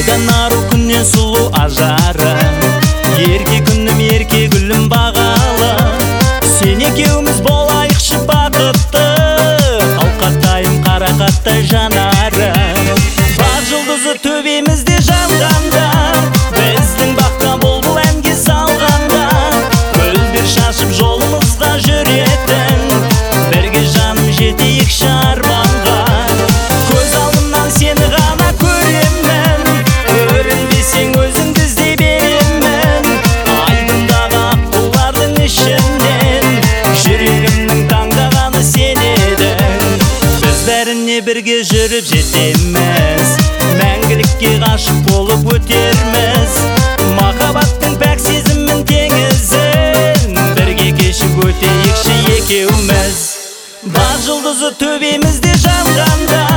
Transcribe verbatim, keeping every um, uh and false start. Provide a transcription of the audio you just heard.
айдан ару күннен сұлу ажары, ерке күнім ерке гүлім бағалы. Сен екеуміз болайықшы бақытты, қалқаттайым қарақаттай жанары. Бар жұлдызы төбемізде жанғанда, біздің бақта бұлбұл әнге салғанда, гүлдер шашып жолымызға жүретін, бірге жаным жетейікші арманға. Көз алдымнан сені ғана көремін, көрінбесең өзіңді іздей беремін. Айдындағы аққулардың ішінен жүрегімнің таңдағаны сен едің. Біз бәріне бірге жүріп жетеміз, мәңгілікке ғашық болып өтерміз. Махаббаттың пәк сезімін теңізін, бірге кешіп өтейікші екеуміз. Бар жұлдызы төбемізде жанғанда,